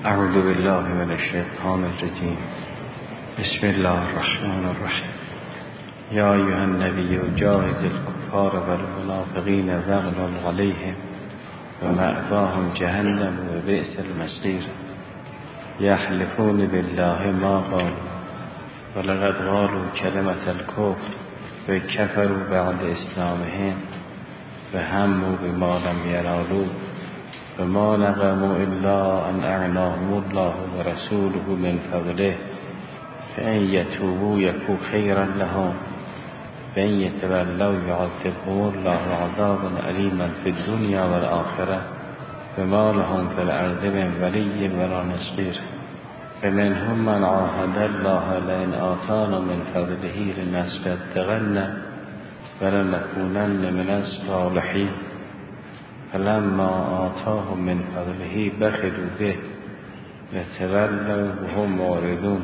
اعوذ بالله من الشیطان الرجیم. بسم الله الرحمن الرحیم. یا ایها النبی جاهد الکفار والمنافقین واغلظ علیهم ومأواهم جهنم وبئس المصیر. یحلفون بالله ما قالوا ولقد قالوا کلمة الکفر وکفروا بعد اسلامهم وهموا بما لم ینالوا وما نقموا الا ان اغناهم الله ورسوله من فضله فان يتوبوا يكن خيرا لهم وان يتولوا يعذبهم الله عذابا أليما في الدنيا والآخرة وما لهم في الأرض من ولي ولا نصير. فمنهم من عاهد الله لئن آتانا من فضله لنصدقن ولنكونن من الصالحين فلما آتاهم من فضله بخلوا به وتولوا وهم معرضون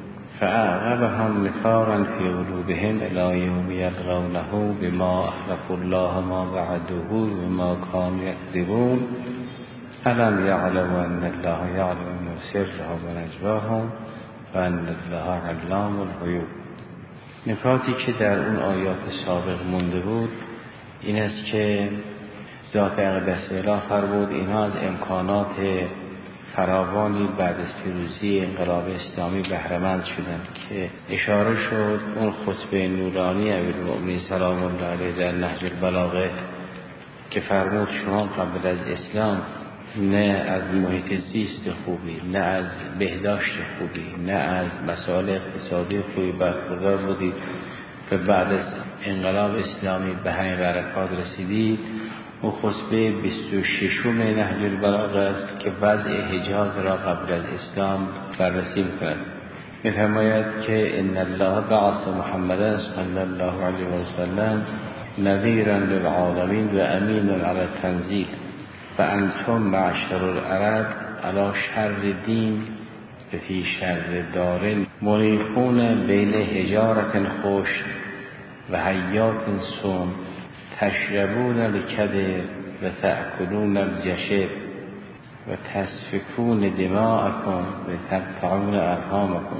فأعقبهم نفاقا في قلوبهم إلى يوم يلقونه بما أخلفوا الله ما وعدوه وما كانوا يكذبون ألم يعلموا أن الله يعلم سرهم ونجواهم وأن الله علام الغیوب. نکاتی که در اون آیات سابق مونده بود این است که ذات اقدس اله فرمود اینها از امکانات فراوانی بعد از پیروزی انقلاب اسلامی بهره‌مند شدند که اشاره شد اون خطبه نورانی امیرالمؤمنین سلام الله علیه در نهج البلاغه که فرمود شما قبل از اسلام نه از محیط زیست خوبی، نه از بهداشت خوبی، نه از مسائل اقتصادی خوبی برخوردار بودید و بعد از انقلاب اسلامی به همین برکات رسیدید. و خطبه 26 نهج البلاغه است که وضع حجاز را قبل از اسلام بررسی می‌کند. می‌فرماید که ان الله بعث محمدا صلی الله علیه و سلم نذیرا للعالمین و امینا علی التنزیل فانتم معشر العرب علی شر دین فی شر دار مریخون بین حجارة خوش و حیات سوم تشربون الکدر و تأکلون الجشب و تسفکون دماءکم و تقطعون ارحامکم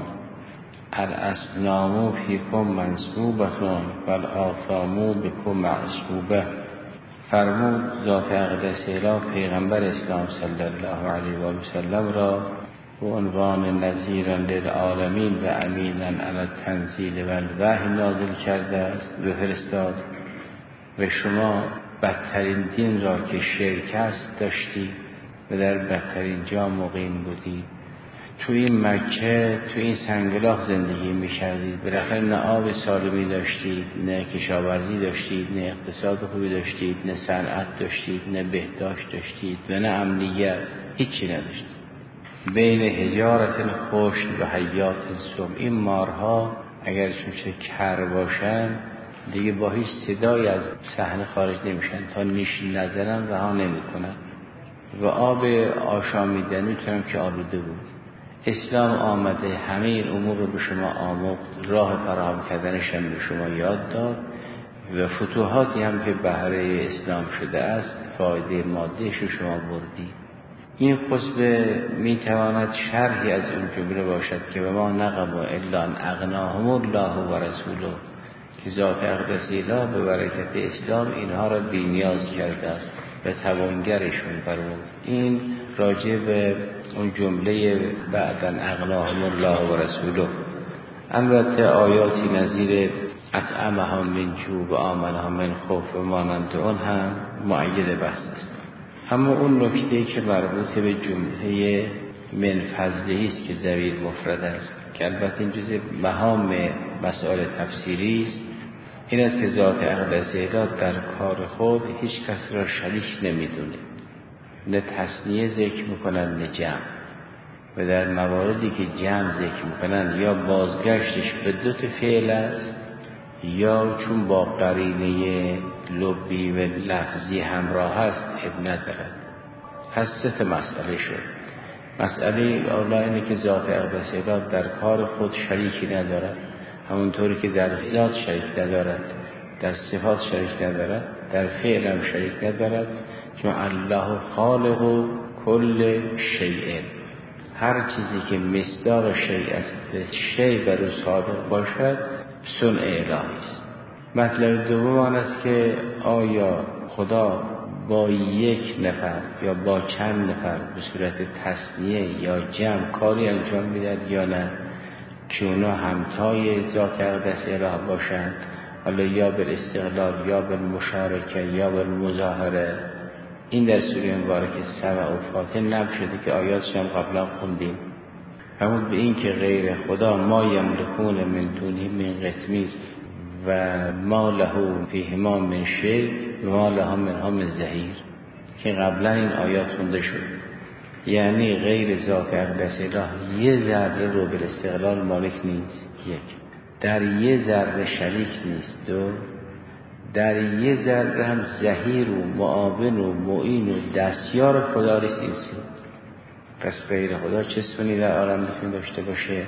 الاصنام فیکم منصوبتون و الآثام بکم معصوبه. فرمود ذات اقدس اله پیغمبر اسلام صلی الله علیه و سلم را به عنوان نذیرا للعالمین و امینا علی التنزیل و الوحی نازل کرده است و فرستاد و شما بدترین دین را که شرک است داشتید و در بدترین جا مقیم بودید. تو این مکه تو این سنگلاخ زندگی می‌کردید، بالاخره نه آب سالمی داشتید، نه کشاورزی داشتید، نه اقتصاد خوبی داشتید، نه صنعت داشتید، نه بهداشت داشتید و نه امنیت، هیچی نداشتید. بین حجارت خشک و حیات سم. این مارها اگر چون کر باشن دیگه با هیچ صدایی از صحنه خارج نمیشن، تا نیش نزنن رها نمیکنن و آب آشامیدنی میتونم که آلوده بود. اسلام آمده همه این امور رو به شما آموخت، راه فراهم کردنش هم به شما یاد داد و فتوحاتی هم که بهره اسلام شده است فایده مادیش رو شما بردید. این خطبه میتواند شرحی از اون جمله باشد که به ما نقموا الا ان اغناهم الله و رسوله، که ذات اقدس اله به برکت اسلام اینها را بی‌نیاز کرده است و توانگرشون فرمود. این راجع به اون جمله بعدن اغناهم الله و رسوله. البته آیاتی نظیر اطعمهم من جوع و آمنهم من خوف و مانند اون هم مؤید بحث است. اما اون نکته که مربوط به جمله من فضله است که ضمیر مفرد است که البته این جزء مهام مسائل تفسیری است، این است که ذات اقدس اله در کار خود هیچ کس را شریک نمیدونه، نه تثنیه ذکر میکنن نه جمع، و در مواردی که جمع ذکر میکنن یا بازگشتش به دو تا فعل است یا چون با قرینه لبی و لفظی همراه است اب ندارد. پس سه تا مسئله شد. مسئله اولا اینه که ذات اقدس اله در کار خود شریکی ندارد، همونطوری که در ذات شریک ندارد، در صفات شریک ندارد، در فعل هم شریک ندارد، چون الله خالق کل شیء، هر چیزی که مصداق شیء است به شیء بر او صادق باشد صنع الهی است. مطلب دوم آن است که آیا خدا با یک نفر یا با چند نفر به صورت تثنیه یا جمع کاری انجام میدهد یا نه، که اونا همتای ذات اقدس اله باشند، حالا یا بر استقلال یا بر مشارکه یا بر مظاهره. این در سوره مبارکه سبع و فاتح نقل شده که آیاتش هم قبلا خوندیم. همون به این که غیر خدا ما یملکون من دونه من قطمیر و ما له فیهما من شرک و ما له منها من زحیر، که قبلا این آیات خونده شد. یعنی غیر ذات اقدس اله یه ذره رو به استقلال مالک نیست، یک. در یه ذره شریک نیست، دو. در یه ذره هم ظهیر و معاون و معین و دستیار خدا نیست. پس غیر خدا چه سونی در عالم میتونه داشته باشه؟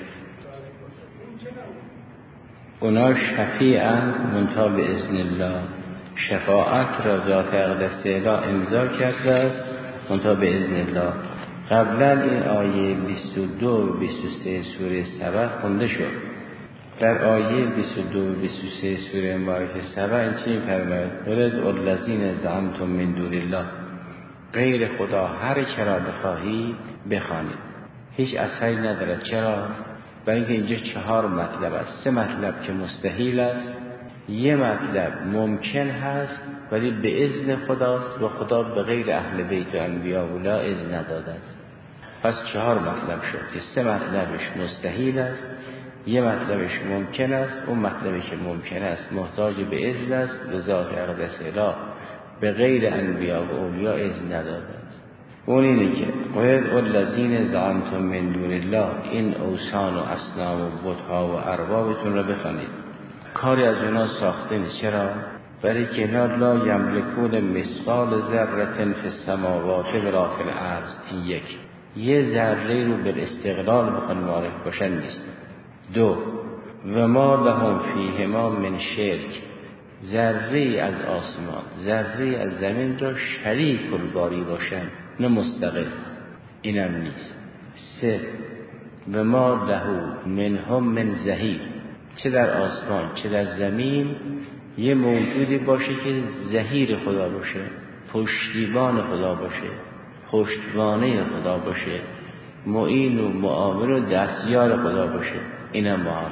اونا شفیعاً منتها به اذن الله، شفاعت را ذات اقدس اله امضا کرده است منتها به اذن الله. قبلا این آیه 22 و 23 سوره سبع خونده شد. در آیه 22 و 23 سوره مبارکه سبع این چی می‌فرماید؟ ولد الذین زعمتم من دون الله، غیر خدا هر کرا بخواهید بخوانید. هیچ اثری ندارد. چرا؟ برای اینکه اینجا 4 مطلب است. 3 مطلب که مستحیل است، یه مطلب ممکن هست ولی به اذن خداست و خدا به غیر اهل بیت و انبیا و لا اذن نداده است. پس 4 مطلب شد که 3 مطلبش مستحیل است، یه مطلبش ممکن است، اون مطلبی که ممکن است محتاج به اذن است و ذات اقدس اله به غیر انبیا و اولیا اذن نداده است. اون اینه که قید الذین زعمتم من دون الله، این اوثان و اصنام و بت‌ها و اربابتون را بخوانید. کاری از اونا ساخته نیست. چرا؟ برای که لا یملکون مثقال ذره فی السماوات ولا فی الارض. این یه ذره رو به استقلال بخوان معرف باشن نیست. 2 و ما لهم فیهما من شرک، ذره از آسمان ذره از زمین را شریک الباری باشن، نه مستقل، اینم نیست. 3 و ما له منهم من زحیر، چه در آسمان چه در زمین یه موجودی باشه که زحیر خدا باشه، پشتیبان خدا باشه، پشتوانه خدا باشه، معین و معاون و دستیار خدا باشه. اینم معارض.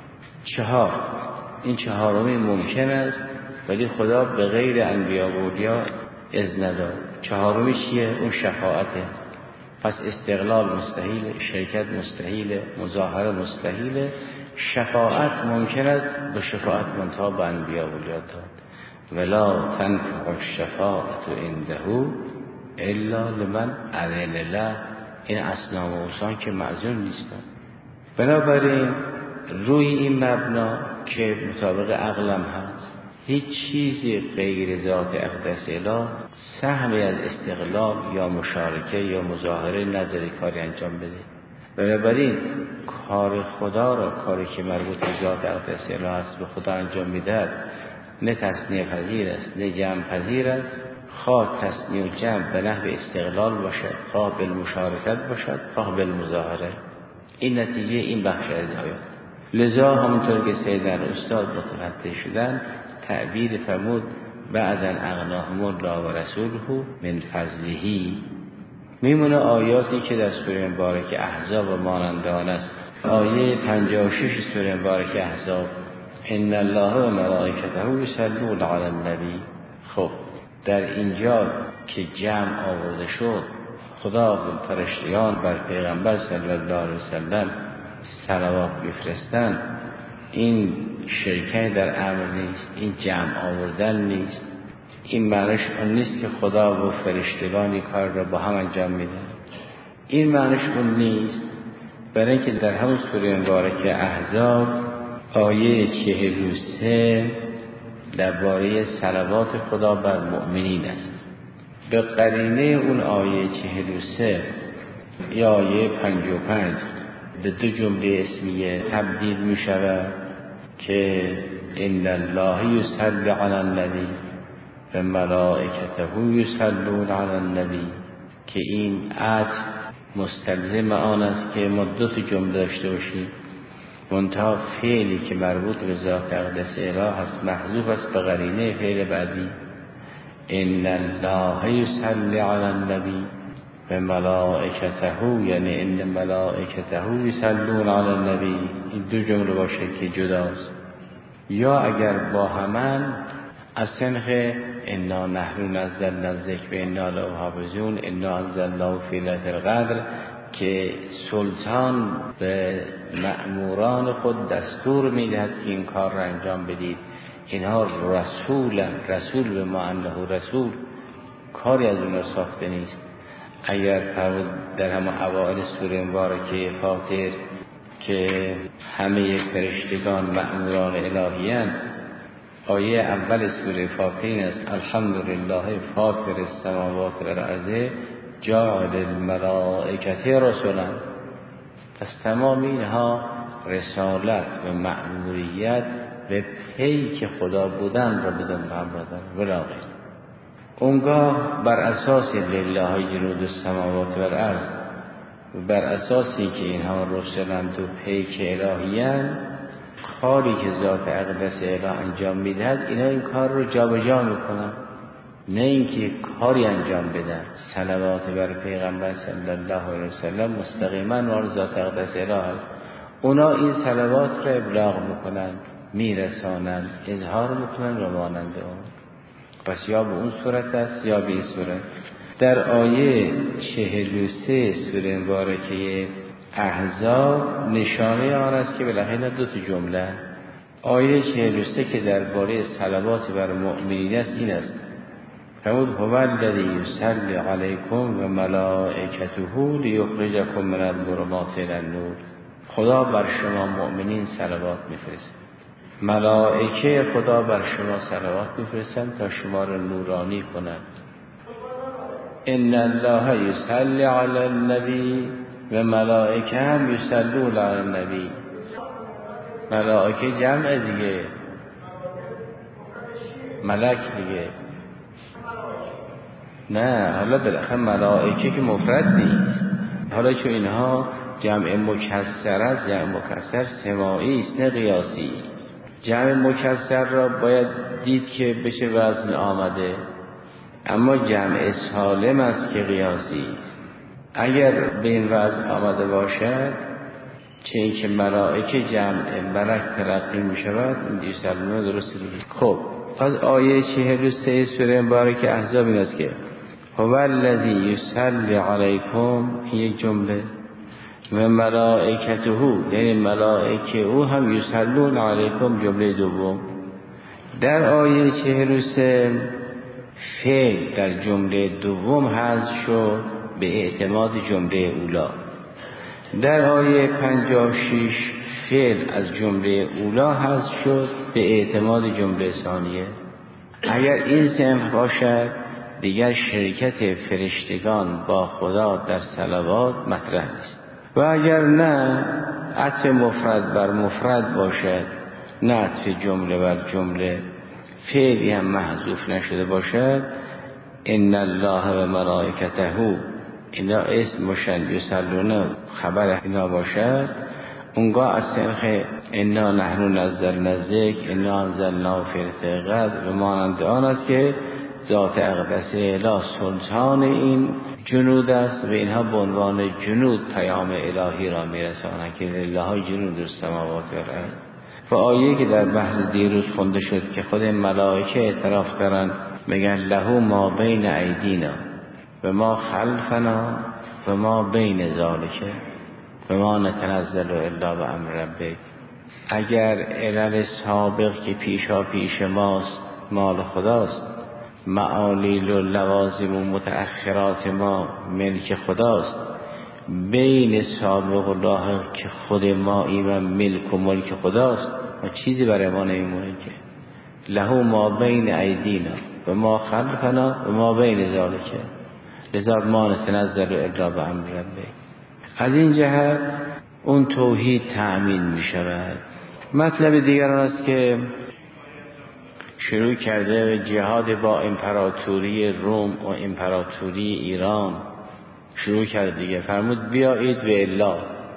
4 این 4می ممکن است ولی خدا به غیر انبیا و اولیا اذن نداد. 4می چیه؟ اون شفاعته. پس استقلال مستحیل، شرکت مستحیل، مظاهره مستحیل، شفاعت ممکن است، به شفاعت منتها به انبیا و اولیا داد. ولا تنفع الشفاعت عنده الا لمن اذن له. این اصنام و اوثان که معذور نیستن. بنابراین روی این مبنا که مطابق عقلم هست، هیچ چیزی غیر ذات اقدس اله سهمی از استقلال یا مشارکه یا مظاهره نداره کاری انجام بده. بنابراین کار خدا را، کاری که مربوط به ذات اقدس اله است به خدا انجام میدهد، نه تثنیه پذیر است نه جمع پذیر است. خواه تثنیه و جمع به نحو استقلال باشد، خواه بالمشارکت باشد، خواه بالمظاهره. این نتیجه این بخش از آیات. لذا همونطور که سیدنا استاد متوجه شدن، تعبیر فرمود بعدن اغناهم الله و رسوله من فضله. میمونه آیاتی که در سوره مبارکه احزاب و مانند آن است. آیه 56 سوره مبارکه احزاب، ان الله و ملائکته یصلون علی النبی. خب در اینجا که جمع آورده شد، خدا و فرشتگان بر پیغمبر صلی الله علیه وسلم صلوات بفرستند، این شرکت در امر نیست، این جمع آوردن نیست. این معنیش اون نیست که خدا و فرشتگان کار را با هم انجام میدن. این معنیش اون نیست. برای اینکه در همون سوره مبارکه احزاب آیه 43 درباره صلوات خدا بر مؤمنین است. به قرینه اون آیه 43 یا آیه 55 به 2 جمله اسمیه تبدیل می شود که ان الله یصلی علی النبی و ملائکته یصلون علی النبی، که این عطف مستلزم آن است که ما دو تا جمله داشته باشیم. منتها فعلی که مربوط به ذات اقدس اله هست محذوف است به قرینه فعل بعدی. ان الله یصلی علی النبی و ملائکته، یعنی ان ملائکته یصلون علی النبی. این دو جمله باشه که جداست. یا اگر با همان از سنخ انا نحن نزلنا الذکر و انا له حافظون، انا انزلناه فی لیلة القدر، که سلطان به مأموران خود دستور میدهد که این کار را انجام بدید. اینها رسول به ما انه رسول، کاری از اون ساخته نیست. اگر در همه اوائل سوره مبارکه فاطر که همه فرشتگان مأموران الهی‌اند، آیه اول سوره فاطر این است: الحمدلله فاطر السماوات والارض جاعل الملائکة رسلا. پس تمام اینها رسالت و مأموریت به پیک خدا بودن را بدون همراه دارد. ولی اونگاه بر اساس لله جنود السماوات والارض، بر اساسی که اینها رسلند و پیک الهی‌اند، کاری که ذات اقدس اله انجام میدهد اینا این کار رو جابجا میکنن، نه اینکه کاری انجام بدن. صلوات بر پیغمبر صلی الله علیه وسلم مستقیما مال ذات اقدس اله است. اونا این صلوات را ابلاغ میکنن، میرسانن، اظهار میکنن و مانند اون. پس یا به اون صورت است یا به این صورت. در آیه 43 سوره مبارکه احزاب نشانه آن است که بالاخره دو تا جمله. آیه 43 که درباره صلوات بر مؤمنین است این است: فرمود هو الذی یصلی علیکم و ملائکته لیخرجکم من الظلمات الی النور. خدا بر شما مؤمنین صلوات میفرسته، ملائکه خدا بر شما صلوات میفرستند تا شما را نورانی کنند. ان الله یصلی علی النبی و ملائکه هم یصلون علی النبی. ملائکه جمع دیگه، ملک دیگه. نه حالا بالاخره ملائکه که مفرد نیست. حالا چون اینها جمع مکسر است، جمع مکسر سماعی است نه قیاسی. جمع مکسر را باید دید که بشه وزن آمده، اما جمع سالم است که قیاسی است. اگر به این وزن آمده باشد، چه این که ملائکه جمع ملک تلقی می شود، این دیسلمه درست دیگه. خب پس آیه 43 سوره مبارکه احزاب این است که هو الذی یصلی علیکم، یک جمله، و ملائکته، یعنی ملائکه او هم یصلون علیکم، جمله دوم. در آیه 43 فعل در جمله دوم حذف شد به اعتماد جمله اولا. در آیه 56 فعل از جمله اولا حذف شد به اعتماد جمله ثانیه. اگر این صنف باشد دیگر شرکت فرشتگان با خدا در صلوات مطرح است. و اگر نه عطف مفرد بر مفرد باشد، نه عطف جمله بر جمله، فعلی هم محذوف نشده باشد، ان الله و ملائکته، اینا اسم باشند، یصلون خبر اینا باشد، اونگاه از صنف انا نحن نزلنا الذکر انا انزلناه فی لیلة القدر و مانند آن است که ذات اقدس اله سلطان این جنود است و اینها به عنوان جنود پیام الهی را میرسانند که لله جنود السماوات والارض. و آیه که در بحث دیروز خونده شد که خود ملائکه اعتراف کردن، میگن له ما بین ایدینا و ما خلفنا و ما بین ذالک و ما نتنزل الا بامر ربک. اگر علل سابق که پیشا پیش ماست مال خداست، معالیل و لوازم و متأخرات ما ملک خداست، بین سابق و لاحق که خود ما و ملک و ملک خداست، ما چیزی برای ما نمیمونه که له ما بین ایدینا و ما خلفنا و ما بین ذالک لذا ما نتنزل الا بامر ربک. از این جهت اون توحید تأمین می شود. مطلب دیگر آن است که شروع کرده جهاد با امپراتوری روم و امپراتوری ایران شروع کرد دیگه، فرمود بیایید و الا،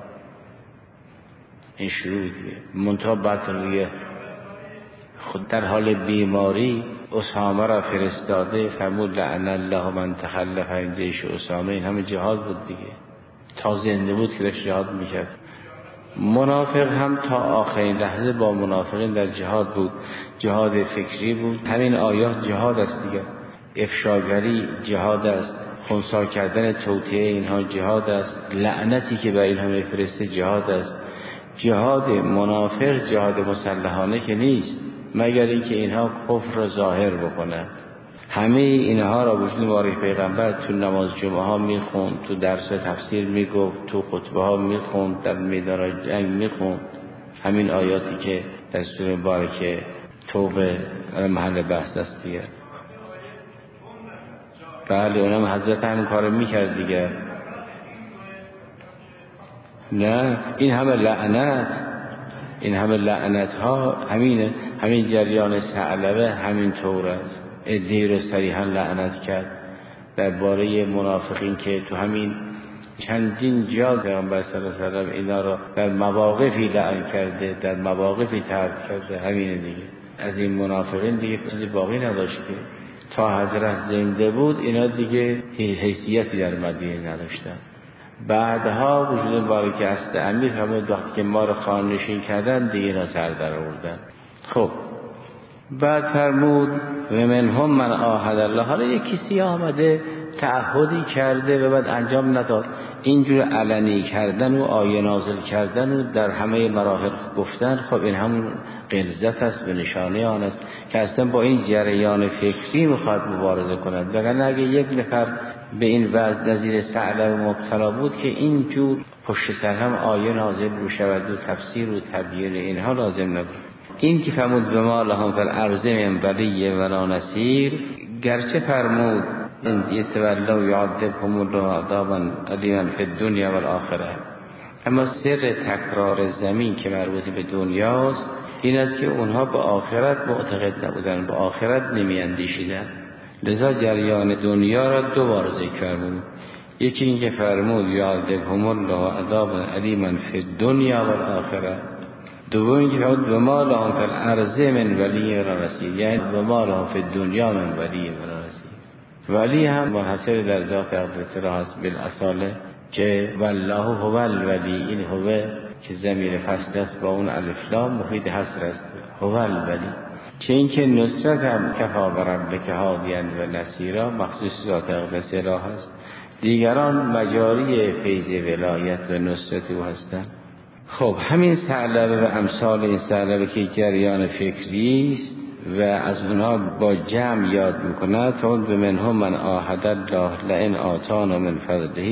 این شروع دیگه. منتها بعد روی خود در حال بیماری اسامه را فرستاده، فرمود لعن الله من تخلف عن جیش اسامه. این همه جهاد بود دیگه، تا زنده بود که داشت جهاد میکرد. منافق هم تا آخرین لحظه با منافقین در جهاد بود، جهاد فکری بود. همین آیات جهاد است دیگه، افشاگری جهاد است، خنثی کردن توطئه اینها جهاد است، لعنتی که بر اینها میفرسته جهاد است. جهاد منافق جهاد مسلحانه که نیست، مگر اینکه اینها کفر را ظاهر بکنن. همه اینها را وجود مبارک پیغمبر تو نماز جمعه ها میخوند، تو درس تفسیر میگفت، تو خطبه ها میخوند، در میدان جنگ میخوند. همین آیاتی که در سوره مبارکه توبه محل بحث است دیگه. بله اونم حضرت همین کارو میکرد دیگه. نه این همه لعنت، این همه لعنت ها همینه، همین جریان ثعلبه همین طور است. ادعی رو صریحا لعنت کرد درباره منافقین که تو همین چندین جا پیغمبر صلی الله علیه و سلم اینا رو در مواقفی لعن کرده، در مواقفی طرد کرده. همینه دیگه. از این منافقین دیگه چیزی باقی نداشت که تا حضرت زنده بود اینا دیگه حیثیتی در مدینه نداشتن. بعدها وجود مبارک است امیر فرمود وقتی که ما رو خانه‌نشین کردن دیگه اینا سر در آوردن. خب بعد فرمود و منهم من عاهد الله. حالا یک کسی آمده تعهدی کرده و بعد انجام نداد. اینجور علنی کردن و آیه نازل کردن و در همه مراحل گفتن، خب این همون غلظت است و نشانه آن است که اصلا با این جریان فکری میخواد مبارزه کند. وگرنه اگه یک نفر به این وضع نظیر ثعلب مبتلا بود که اینجور پشت سر هم آیه نازل بشود و تفسیر و تبیین اینها لازم نبود. این که فرمود به ما لهم فی الارض من ولی ولا نصیر، گرچه فرمود ان یتولوا یعذبهم الله عذابا الیما فی الدنیا والآخره، اما سر تکرار زمین که مربوط به دنیاست این است که اونها به آخرت معتقد نبودن، به آخرت نمیاندیشیدن. لذا جریان دنیا را دو بار ذکر فرمود. یکی این که فرمود یعذبهم الله عذابا الیما فی الدنیا والآخره، دومی که فرمود و ما لهم فی الارض من ولی ولا نصیر، یعنی و ما لهم فی الدنیا من ولی ولا نصیر. ولی هم منحصر در ذات اقدس را هست بالاصاله که والله هو الولی، این هو که ضمیر فصل است با اون الف لام مفید حصر است، هو الولی. چه این که نصرت هم کفا بربک هادیا و نصیرا مخصوص ذات اقدس را هست، دیگران مجاری فیض ولایت و نصرت او هستند. خب همین ثعلبه و امثال این ثعلبه که جریان فکری است و از اونها با جمع یاد میکند، فقط به منهم من عاهد الله لئن آتانا من فضله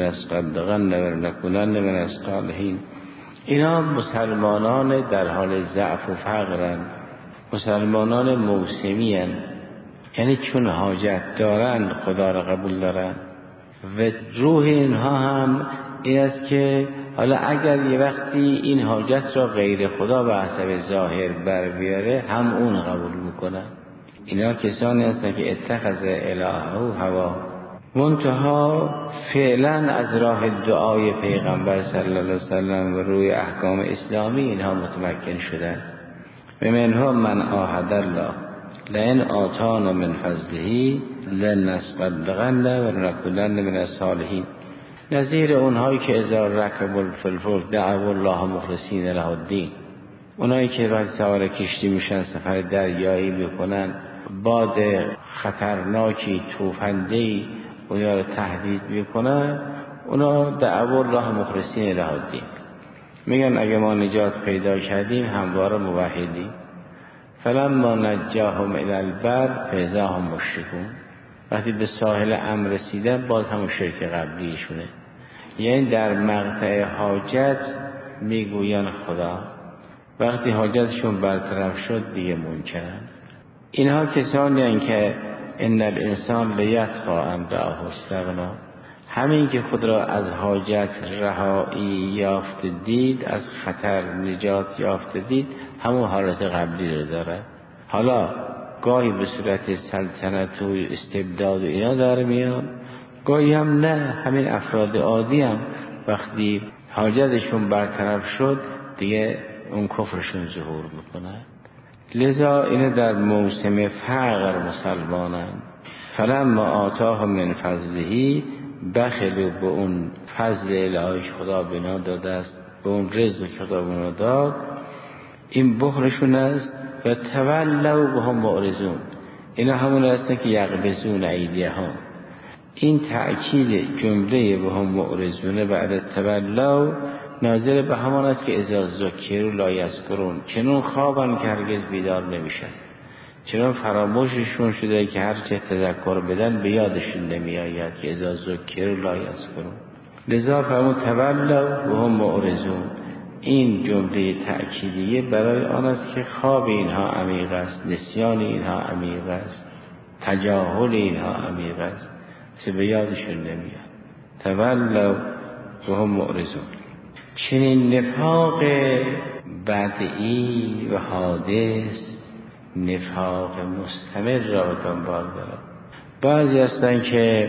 لنصدقن و لنکونن من الصالحین. اینا مسلمانان در حال ضعف و فقرن، مسلمانان موسمی هن. یعنی چون حاجت دارن خدا را قبول دارن و روح اینها هم این است که حالا اگر یه وقتی این حاجت را غیر خدا به حسب ظاهر بر بیاره هم اون قبول میکنن. اینا کسانی هستند که اتخذ الهه هوا، منتها فعلا از راه دعای پیغمبر صلی الله علیه وسلم و روی احکام اسلامی اینها متمکن شدن. و منهم من عاهد الله لئن آتانا من فضله لنصدقن و لنکونن من الصالحین. نظیر اونهایی که اذا رکبوا الفلک دعوا الله مخلصین له الدین، اونایی که وقتی سوار کشتی میشن سفر دریایی میکنن، باد خطرناکی توفنده‌ای اونها رو تهدید میکنن، اونا دعوا الله مخلصین له الدین، میگن اگه ما نجات پیدا کردیم همواره موحدیم. فلما نجاهم الی البر فاذا هم مشرکون، وقتی به ساحل امر رسیدن باز همون شرک قبلیشونه. یعنی در مقطع حاجت میگوین خدا، وقتی حاجتشون برطرف شد دیگه منکرن. اینها کسانی هستند که ان الانسان لیطغی ان رآه استغنا، همین که خود را از حاجت رهایی یافت دید، از خطر نجات یافت دید، همون حالت قبلی رو داره. حالا گاهی به صورت سلطنت و استبداد و اینا داره میاد، گاهی هم نه، همین افراد عادی هم وقتی حاجتشون برطرف شد دیگه اون کفرشون ظهور میکنه. لذا اینه در موسم فقر مسلمانن فلما آتاهم من فضله بخلوا به اون فضل الهی خدا بنا داده است، به اون رزق خدا بنا داد، این بخلشون است. و تولوا وهم معرضون، اینا همون هستن که یغبزون ایدیهم. این تأکید جمله وهم معرضون بعد تولوا ناظر به همان است که اذا ذکروا لا یذکرون، چنون خوابن که هرگز بیدار نمیشن، چنون فراموششون شده که هر چه تذکر بدن به یادشون نمیآید که اذا ذکروا لا یذکرون. لذا فرمود تولوا وهم معرضون. این جمله تأکیدیه برای آن است که خواب اینها عمیق است، نسیان اینها عمیق است، تجاهل اینها عمیق است، چه به یادشون نمیاد. تولوا وهم معرضون. چنین نفاق بدعی و حادث نفاق مستمر را به دنبال دارد. بعضی هستن که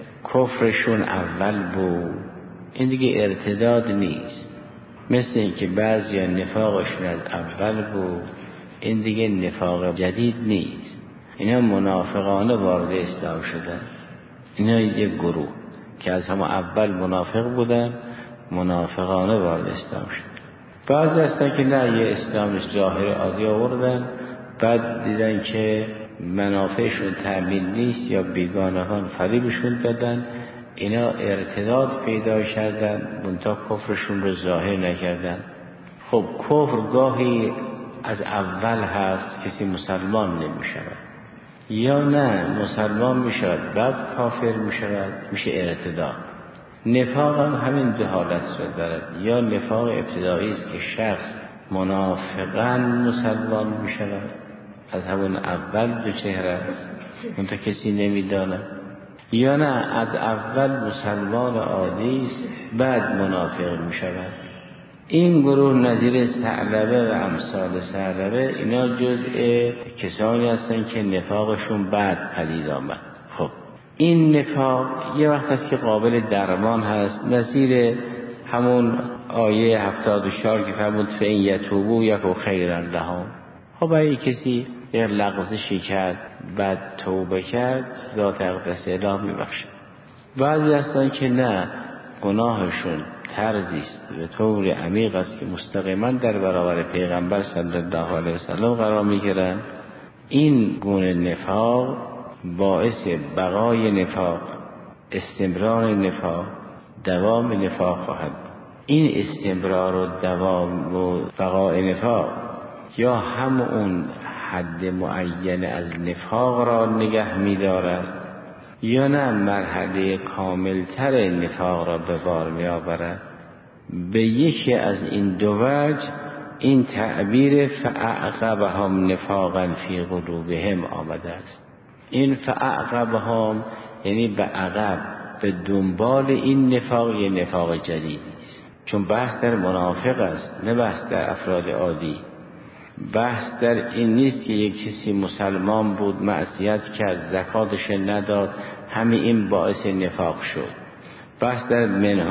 کفرشون اول بود، این دیگه ارتداد نیست. مثل این که بعضی نفاقشون از اول بود، این دیگه نفاق جدید نیست. اینا منافقانه وارد اسلام شدن. اینا یک گروه که از همه اول منافق بودن، منافقانه وارد اسلام شد. بعضی هستن که نه، یه اسلام ظاهر عادی آوردن، بعد دیدن که منافعشون تأمین نیست یا بیگانهان فریبشون دادن، اینا ارتداد پیدا کردن، منتها کفرشون رو ظاهر نکردن. خب کفر گاهی از اول هست، کسی مسلمان نمی شود، یا نه مسلمان می شود بعد کافر می شود، میشه ارتداد. نفاق هم همین دو حالت رو دارد، یا نفاق ابتدایی است که شخص منافقاً مسلمان می شود، از همون اول دو چهره است منتها کسی نمی داند، یا نه از اول مسلمان عادی است بعد منافق می شود. این گروه نظیر ثعلبه و امثال ثعلبه، اینا جزء کسانی هستند که نفاقشون بعد پدید آمد. خب این نفاق یه وقت است که قابل درمان هست، نظیر همون آیه 74 که فرمود فإن یتوبوا یک خیرا لهم. خب اگه کسی یه لغزشی کرد بعد توبه کرد، ذات اقدس اله میبخشه. بعضی هستن که نه، گناهشون طرزی است به طور عمیق است که مستقیما در برابر پیغمبر صلی الله علیه وسلم قرار میگیرن. این گونه نفاق باعث بقای نفاق، استمرار نفاق، دوام نفاق خواهد. این استمرار و دوام و بقای نفاق یا هم اون حد معین از نفاق را نگه می‌دارد، یا نه مرحله کاملتر نفاق را به بار می‌آورد. به یکی از این دو وجه این تعبیر فاعقبهم نفاقا فی قلوبهم آمده است. این فاعقبهم یعنی به عقب، به دنبال این نفاق، یه نفاق جدید است، چون بحث در منافق است نه بحث در افراد عادی. بحث در این نیست که یک کسی مسلمان بود، معصیت کرد، زکاتش نداد، همه این باعث نفاق شد. بحث در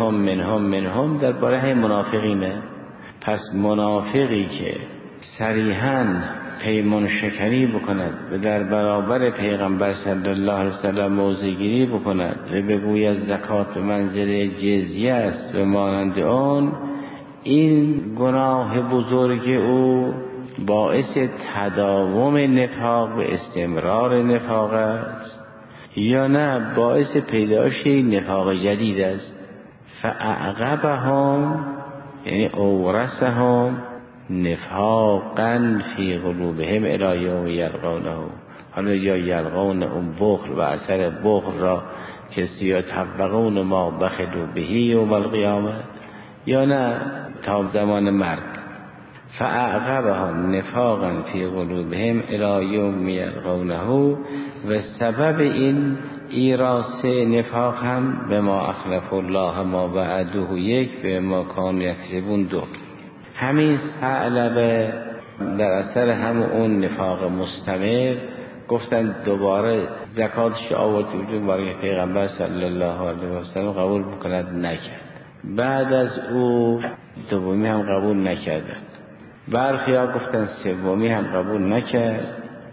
منهم در باره منافقینه. پس منافقی که صریحاً پیمان شکنی بکند و در برابر پیغمبر صلی الله علیه وسلم موضع‌گیری بکند و بگوید زکات به منزله جزیه است و مانند آن، این گناه بزرگ او باعث تداوم نفاق و استمرار نفاق است، یا نه باعث پیدایش نفاق جدید است. فاعقبهم یعنی اورثهم نفاقا فی قلوبهم الی یوم یلقونه. حالا یا یلقون اون بخل و اثر بخل را که سیطبقون ما بخلوا به یوم القیامه، یا نه تا زمان مرگ. فاعقبهم نفاقا فی قلوبهم الی یوم یلقونه. و سبب این ایراث نفاق هم به ما اخلف الله ما وعده یک به ما کانوا یکذبون دو. همین ثعلبه در اثر هم اون نفاق مستمر گفتن دوباره زکاتش آورد وجود برای پیغمبر صلی الله علیه و سلم قبول بکند، نکرد. بعد از او دومی هم قبول نکردند. برخی ها گفتن سومی هم قبول نکرد.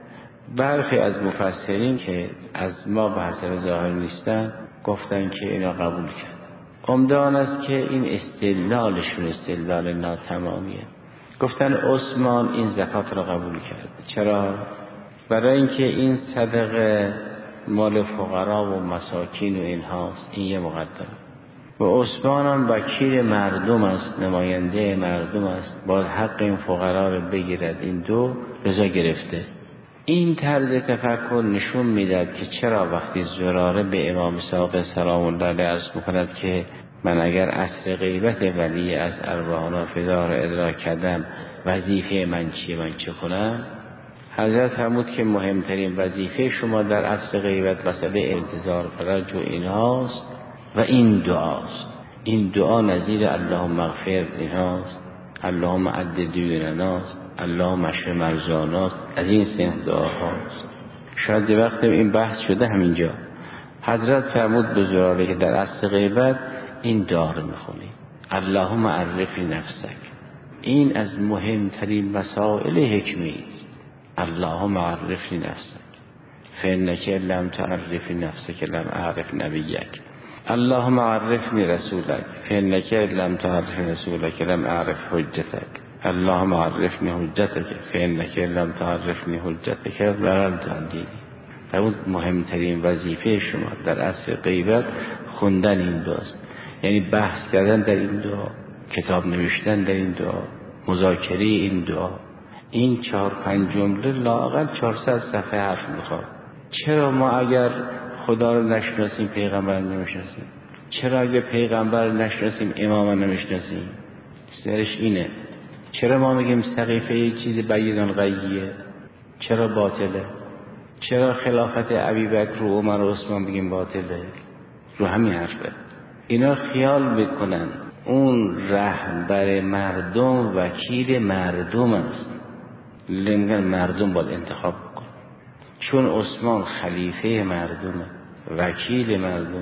برخی از مفسرین که از ما به حسب ظاهر نیستن گفتن که اینا قبول کرد. عمده آن است که این استدلالشون استدلال ناتمامیه. گفتن عثمان این زکات را قبول کرد. چرا؟ برای اینکه این صدقه مال فقرا و مساکین و اینهاست. این یه مقدمه. و عثمان هم وکیل مردم است، نماینده مردم است، باید حق این فقرا رو بگیرد. این دو رضا گرفته. این طرز تفکر نشون میداد که چرا وقتی زراره به امام صادق سلام الله علیه عرض میکند که من اگر عصر غیبت ولی از ارواحنا فدا را ادراک کردم وظیفه من چیه، من چه کنم؟ حضرت فرمود که مهمترین وظیفه شما در عصر غیبت مسئله انتظار فرج و اینهاست و این دعاست. این دعا نظیر اللهم اغفر اینهاست، اللهم عد دیونناست، اللهم اشف مرضاناست. از این سه دعاهاست. شاید وقت این بحث شده همینجا. حضرت فرمود به زراره که در عصر غیبت این دعا رو میخونید، اللهم عرفی نفسک. این از مهمترین مسائل حکمی است. اللهم عرفی نفسک فانک لم تعرفی نفسک لم اعرف نبیک. اللهم عرفنی رسولک فانک لم تعرف رسولک لم اعرف حجتک. اللهم عرفنی حجتک فانک لم تعرفنی حجتک ضللت عن دینی. بود مهمترین وظیفه شما در عصر غیبت خوندن این دعاست. یعنی بحث کردن در این دعا، کتاب نوشتن در این دعا، مذاکره این دعا. این 4-5 جمله لااقل 400 صفحه حرف میخواد. چرا ما اگر خدا رو نشناسیم پیغمبر نمیشناسیم؟ چرا اگر پیغمبر رو نشناسیم امام نمیشناسیم؟ سرش اینه. چرا ما میگیم سقیفه یه چیز بیان غیبیه؟ چرا باطله؟ چرا خلافت ابوبکر و عمر و عثمان بگیم باطله؟ رو همین حرفه. اینا خیال بکنن اون رهبر مردم وکیل مردم است. میگن مردم باید انتخاب بکن. چون عثمان خلیفه مردمه، وکیل مردمه،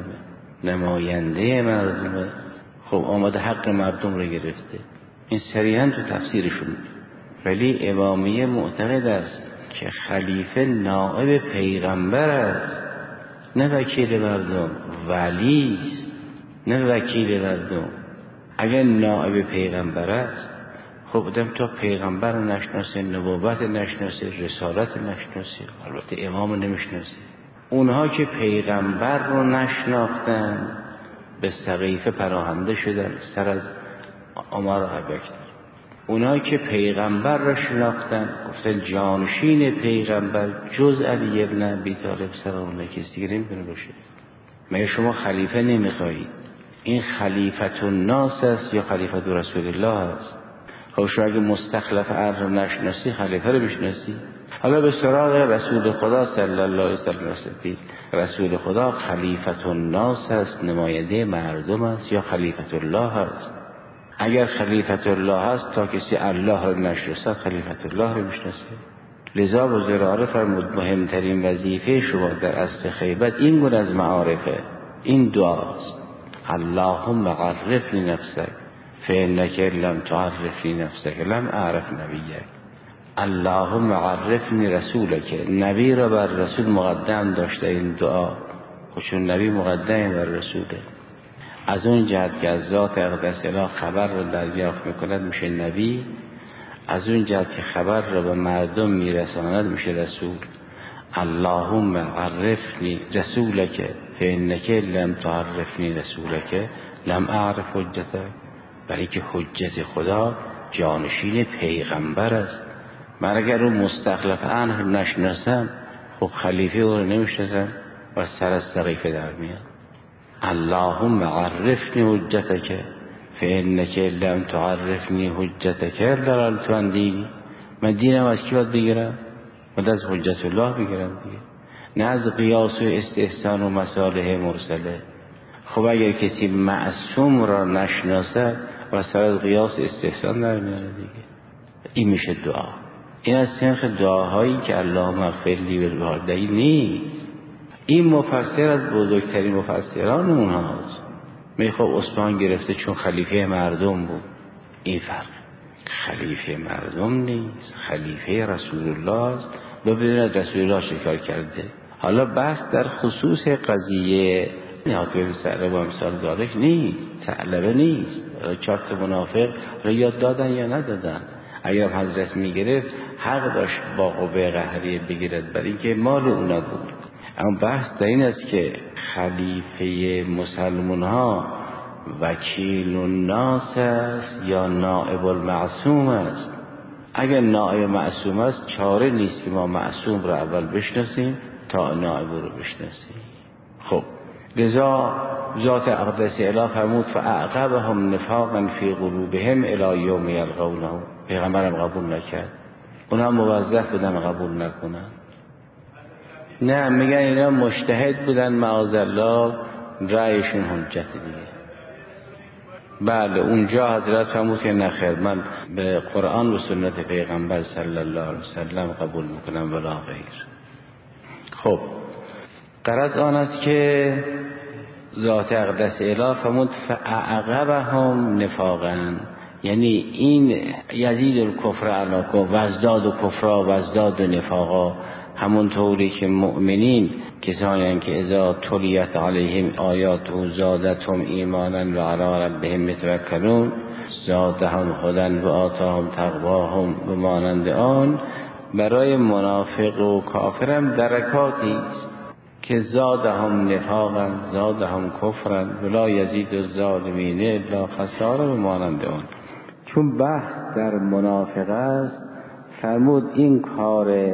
نماینده مردمه، خب آمده حق مردم رو گرفته. این صریحاً تو تفسیرشون. ولی امامیه معتقد است که خلیفه نائب پیغمبر است، نه وکیل مردم. ولی است نه وکیل مردم. اگر نائب پیغمبر است خب بودم تا پیغمبر رو نشناسه، نبوت نشناسه، رسالت نشناسه، البته امام نمیشناسه. اونها که پیغمبر رو نشناختن به سقیفه پناهنده شدن سر از عمر و ابوبکر. اونها که پیغمبر رو شناختن گفتن جانشین پیغمبر جز علی ابن ابی طالب سلام الله کسی دیگه نمیتونه باشه. مگه شما خلیفه نمیخواهید؟ این خلیفت الناس است یا خلیفت رسول الله است؟ خب شما اگه مستخلف ارض رو نشناسی خلیفه رو بشناسی؟ حالا به سراغ رسول خدا صلی الله علیه و سلم رسیدید. رسول خدا خلیفت الناس است، نماینده مردم است یا خلیفت الله است؟ اگر خلیفت الله است تا کسی الله رو نشناسد خلیفت الله رو میشناسه. لذا و زراره فرمود مهمترین وظیفه شما در عصر غیبت این گونه از معارفه، این دعاست. اللهم عرفنی نفسک فانک لم تعرفنی نفسک لم اعرف نبیک. اللهم عرفنی رسولک. نبی را بر رسول مقدم داشته این دعا، خودشون نبی مقدم بر رسوله. از اون جهت که از ذات اقدس اله خبر رو دریافت میکند میشه نبی، از اون جهت که خبر رو به مردم میرساند میشه رسول. اللهم عرفنی رسولک فانک لم تعرفنی رسولک لم اعرف حجتک. برای که حجت خدا جانشین پیغمبر است. من اگر رو مستخلف عنه نشناسم خب خلیفه او رو نمیشناسم و سر از سقیفه در میاد. اللهم عرفنی حجتک فانک لم تعرفنی حجتک ضللت عن دینی. من دینم از کی باید بگیرم؟ باید از حجت الله بگیرم دیگه، نه از قیاس و استحسان و مصالح مرسله. خب اگر کسی معصوم را نشناسد و سر از قیاس استحسان در میاره دیگه. این میشه دعا. این از سنخ دعاهایی که اللهم اغفر لی و والدی نیست. این مفسر از بزرگترین مفسران اونهاست. میخواد عثمان گرفته چون خلیفه مردم بود. این فرق، خلیفه مردم نیست، خلیفه رسول الله است. ببیند رسول الله شکار کرده. حالا بحث در خصوص قضیه حاطب سعره با امثال دارش نیست، ثعلبه نیست. چهار تا منافق را یاد دادن یا ندادن. اگر حضرت میگرفت حق داشت با قوه قهریه بگیرد، برای اینکه مال او نبود. اما بحث در این است که خلیفه مسلمان ها وکیل الناس است یا نائب المعصوم است. اگر نائب معصوم است چاره نیست که ما معصوم را اول بشناسیم تا نائب رو بشناسیم. خب لذا ذات اقدس اله فرمود فاعقبهم نفاقا فی قلوبهم الی یوم یلقونه. پیغمبرم قبول نکرد، اونها موظف بودن قبول نکنن. نه میگن اینا مجتهد بودن معاذالله، رأیشون حجت دیگه. بله اونجا حضرت فرمود که نخیر، من به قرآن و سنت پیغمبر صلی الله علیه وسلم قبول میکنم ولا غیر. خب غرض آن است که ذات اقدس اله فرمود فاعقبهم نفاقا، یعنی این یزید الکفر علی کفر وازداد و کفرا وازداد و نفاقا، همون طوری که مؤمنین کسانی که اذا تلیت علیهم آیاته زادتهم ایمانا و علی ربهم یتوکلون زادهم هدی و آتاهم تقواهم و مانند آن. برای منافق و کافرم درکاتی است که زادهم نفاقا زادهم کفرا ولا یزید الظالمین الا خسارا و مانند آن. چون بحث در منافق است فرمود این کار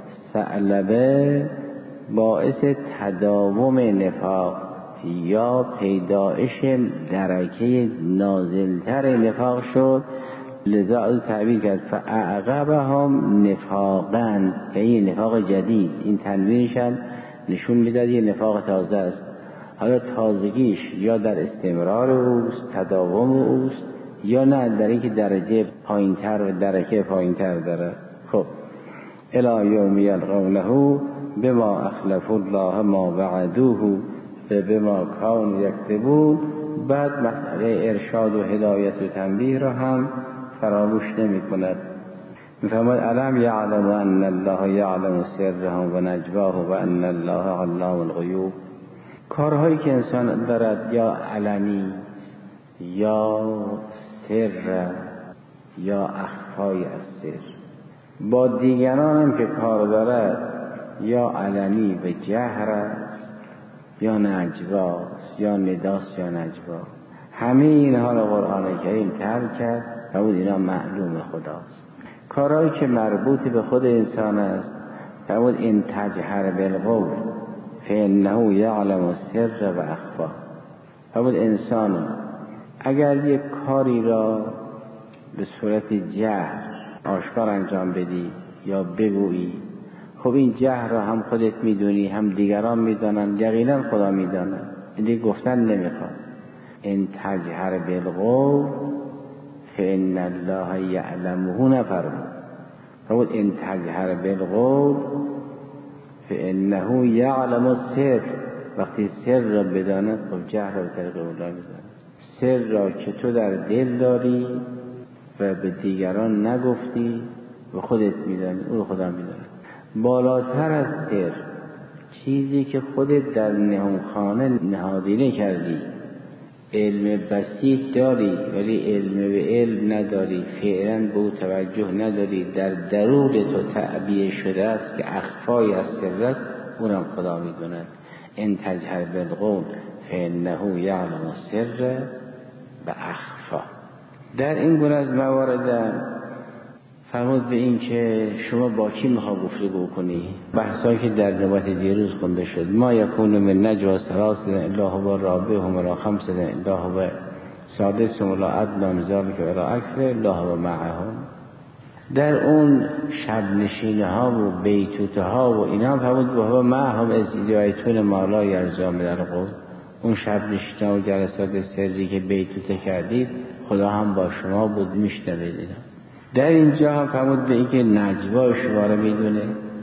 ثعلبه باعث تداوم نفاق یا پیدایش درکه نازلتر نفاق شد. لذا تعبیر کرد فاعقبهم نفاقا، یعنی نفاق جدید. این تنوینش هم نشون میداد یه نفاق تازه است. حالا تازگیش یا در استمرار اوست، تداوم اوست، یا نه در اینکه درجه پایینتر و درکه پایینتر داره. خب الی یوم یلقونه بما اخلفوا الله ما وعدوه بما کانوا یکذبون. بعد مسئله ارشاد و هدایت و تنبیه را هم فراموش نمی کند. میفرماید علم یعلم ان الله یعلم سرهم و نجواهم و ان الله علام الغیوب. کارهایی که انسان دارد یا علنی یا سر یا اخفای از سر، با دیگران هم که کار دارد یا علنی و جهر است یا نجواست یا نداست یا نجوا، همه اینها را قرآن کریم ترک کرد و بود اینا معلوم خداست. کارهایی که مربوط به خود انسان است فرمود این تجهر بالقول فانه یعلم السر و اخفا. فرمود انسان اگر یک کاری را به صورت جهر آشکار انجام بدی یا بگویی، خب این جهر را هم خودت میدونی هم دیگران میدانن، یقینا خدا میداند، این گفتن نمیخواد. این تجهر بالقول فان الله یعلمه نفرمود. فرمود این تجهر بالقول فانه یعلم السر. وقتی سر را بداند خب جهر را به طریق اولا میداند. سر را که تو در دل داری و به دیگران نگفتی و خودت میدانی، او رو خدا میداند. بالاتر از سر چیزی که خودت در نهانخانه نهادینه کردی، علم بسیط داری ولی علم به علم نداری، فعلا به او توجه نداری، در درون تو تعبیه شده است که اخفای از سر است، اونم خدا میداند. ان تجهر بالقول فانه یعلم السر و اخفا. در این گونه از موارد فرمود به این که شما با کی میخوا گفتگو کنی. بحثایی که در نوبت دیروز خونده شد، ما یکون من نجوا ثلاث الا هو رابعهم ولا خمسه الا هو سادسهم ولا ادنی من ذلک ولا اکثر الا هو معهم. در اون شب نشینه ها و بیتوته ها و اینا فرمود و هو معهم از یایتون ما لا یرجع من القول. اون شب نشینه و جلسات سری که بیتوته کردید خدا هم با شما بود، میشنوید اینا. در اینجا هم فرمود به این که نجوا شما رو میدونه،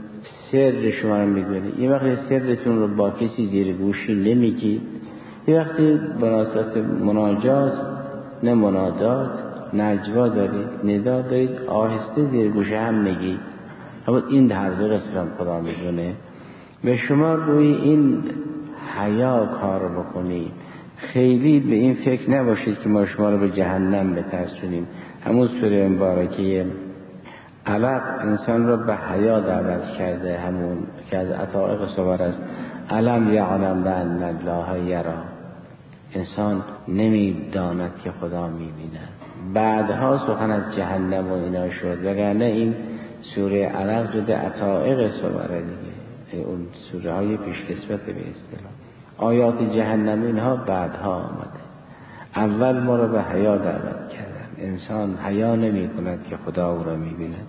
سر شما رو میدونه. یه وقتی سرتون رو با کسی زیر گوشی نمیگید، یه وقتی مناسبت مناجات نه منادات نجوا دارید، ندا دارید، آهسته زیر گوشه هم میگید. اما این هر دو قسم خدا میدونه. به شما روی این حیا کار بکنید، خیلی به این فکر نباشید که ما شما رو به جهنم بترسونیم. همون سوره مبارکه علق انسان رو به حیا دعوت کرده، همون که از عطائق صور است. علم یعلم بأن الله یری، انسان نمیداند که خدا میبیند. بعدها سخن از جهنم و اینا شد، وگرنه این سوره علق جده عطائق صوره دیگه، اون سوره های پیشکسوت به اصطلاح. آیات جهنم اینها بعدها آمده. اول ما رو به حیا دعوت کردن. انسان حیا نمی کند که خدا او را می بیند.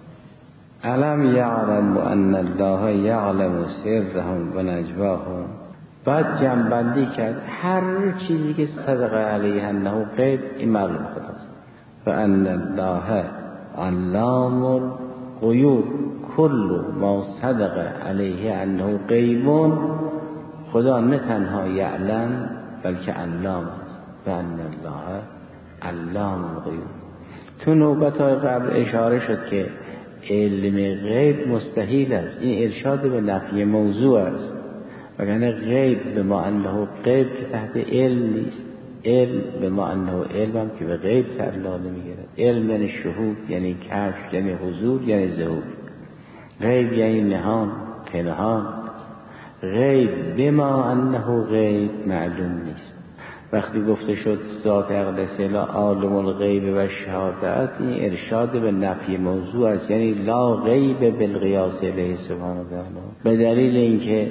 علم یعلم ان الله یعلم سرهم و نجواهم. بعد جمع‌بندی کرد هر چیزی که صدق علیه انه غیب، این معلوم خداست. و ان الله علام الغیوب، کل ما صدق علیه انه غیب، خدا نه تنها یعلم بلکه علام است. و ان الله علام الغیوب. تو نوبت‌های قبل اشاره شد که علم غیب مستحیل است. این ارشاد به نفی موضوع است، وگرنه غیب به ما انه غیب که تحت علم نیست. علم به ما انه علم هم که به غیب تعلق نمیگیرد. علم یعنی شهود، یعنی کشف، یعنی حضور، یعنی ظهور. غیب یعنی نهان، پنهان. غیب به ما انه غیب معلوم نیست. وقتی گفته شد ذات اقدس لا عالم الغیب و شهاده است، این ارشاد به نفی موضوع است، یعنی لا غیب بالقیاس الیه سبحانه و تعالی. به دلیل اینکه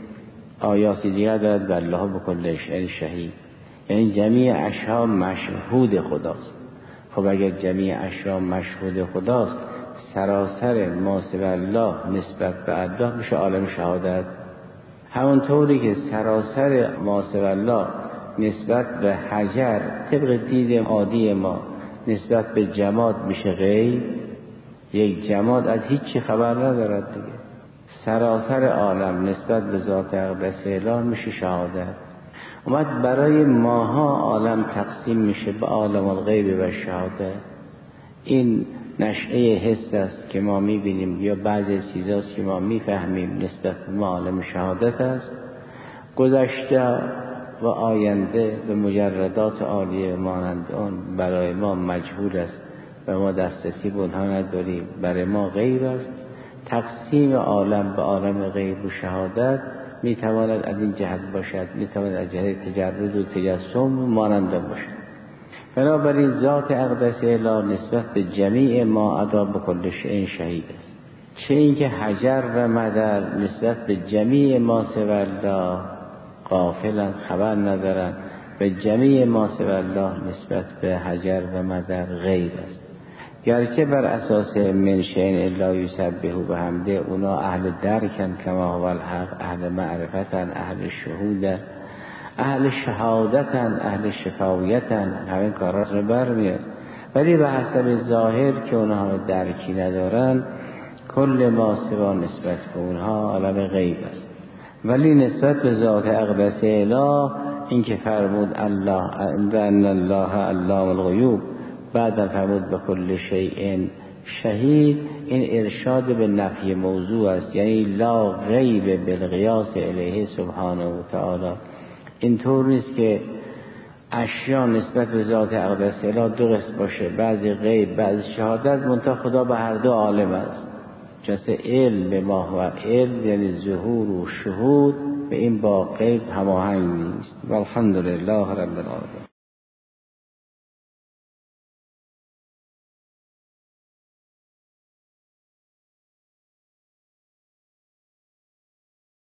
آیات دیگر دارد والله بکل شیء شهید، یعنی جمیع اشیاء مشهود خداست. خب اگر جمیع اشیاء مشهود خداست، سراسر ما سوی الله نسبت به الله میشه عالم شهادت. همونطوری که سراسر ما سوی الله نسبت به حجر طبق دید عادی ما نسبت به جماد میشه غیب. یک جماد از هیچی خبر ندارد دیگه. سراسر عالم نسبت به ذات اقدس اله میشه شهادت. اومد برای ماها عالم تقسیم میشه به عالم الغیب و شهادت. این نشأه حس است که ما میبینیم، یا بعضی چیزاست که ما میفهمیم نسبت به ما عالم شهادت است. گذشته و آینده به مجردات عالیه مانند آن برای ما مجهول است و ما دسترسی به اونها نداریم، برای ما غیب است. تقسیم عالم به عالم غیب و شهادت میتواند از این جهت باشد، میتواند از جهت تجرد و تجسم مانند باشد. بنابراین ذات اقدس اله نسبت به جمیع ما عدا به کل شیء شهید است. چه اینکه حجر و مدر نسبت به جمیع ما سوی الله غافلن، خبر ندارن. به جمیع ما سوی الله نسبت به حجر و مدر غیب است. گرچه بر اساس من شیء الا یسبحوا بحمده، اونا اهل درکن کما هو الحق، اهل معرفتن، اهل شهودن، اهل شهادتن، اهل شفاویتن، همین کارا رو برمیاد. ولی به حسب ظاهر که اونها درکی ندارن، کل ما سوا نسبت به اونها عالم غیب است. ولی نسبت به ذات اقدس اله، این که فرمود الله ان الله علام الغیوب، بعد فرمود به کل شیء شهید، این ارشاد به نفی موضوع است، یعنی لا غیب بالقیاس الیه سبحانه و تعالی. اینطور نیست که اشیا نسبت به ذات اقدس اله دو قسم باشه، بعضی غیب بعضی شهادت، منتها خدا به هر دو عالم است. جسه علم به ما و علم یعنی ظهور و شهود، به این با غیب هماهنگ نیست. والحمدلله رب العالمین.